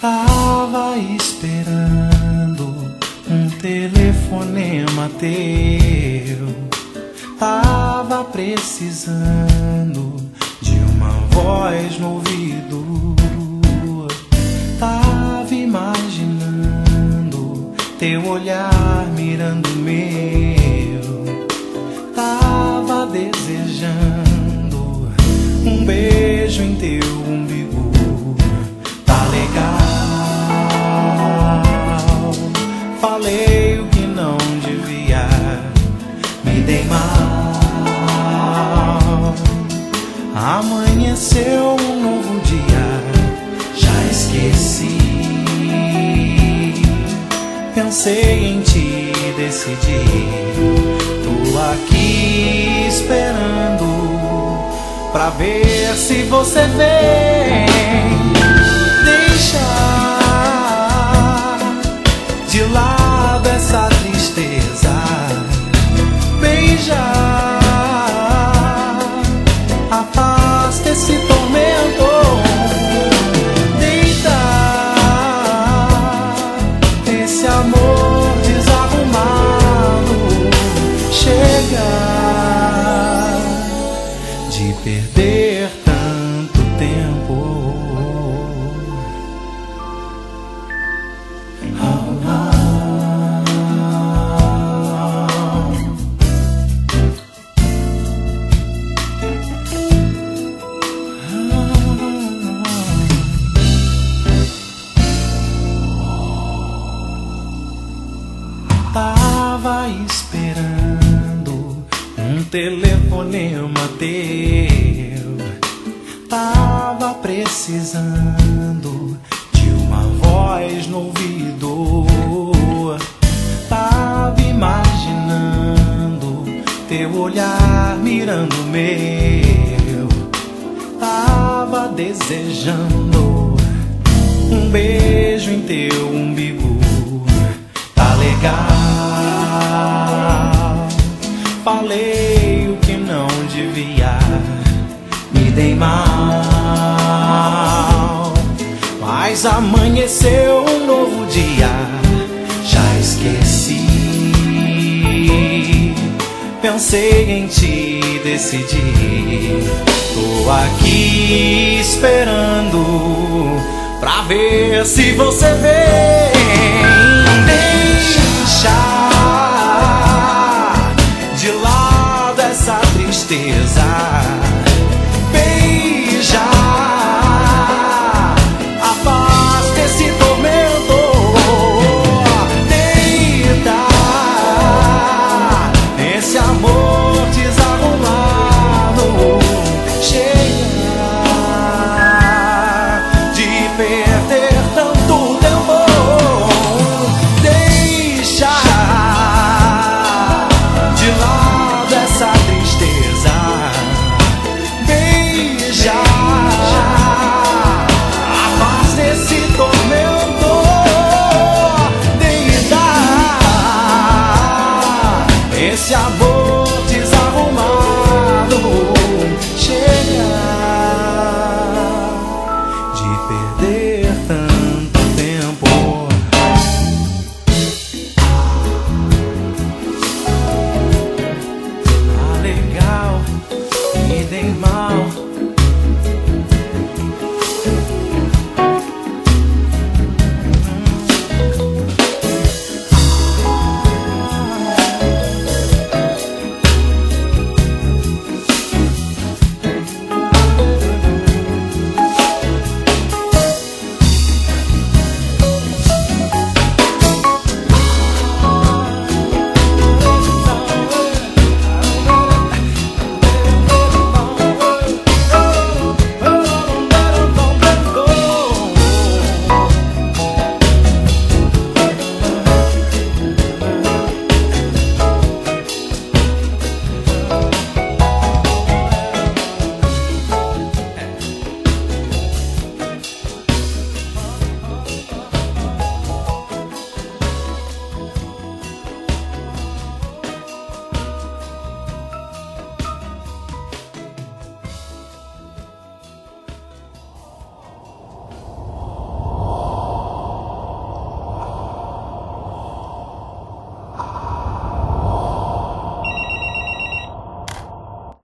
Tava esperando um telefonema teu. Tava precisando de uma voz no ouvido. Tava imaginando teu olhar mirando o meu. Tava desejando um beijo em teu umbigo. Tá legal, falei o que não devia, me dei mal. Amanheceu um novo dia, já esqueci. Pensei em ti, decidi. Tô aqui esperando pra ver se você vem. Deixar de lado essa tristeza, beijar, afasta esse tormento, deitar esse amor desarrumado. Chega de perder tanto tempo. Tava esperando um telefonema teu. Tava precisando de uma voz no ouvido. Tava imaginando teu olhar mirando o meu. Tava desejando um beijo em teu umbigo. Tá legal, falei o que não devia, me dei mal. Mas amanheceu um novo dia, já esqueci. Pensei em ti, decidi. Tô aqui esperando pra ver se você vem. Deixa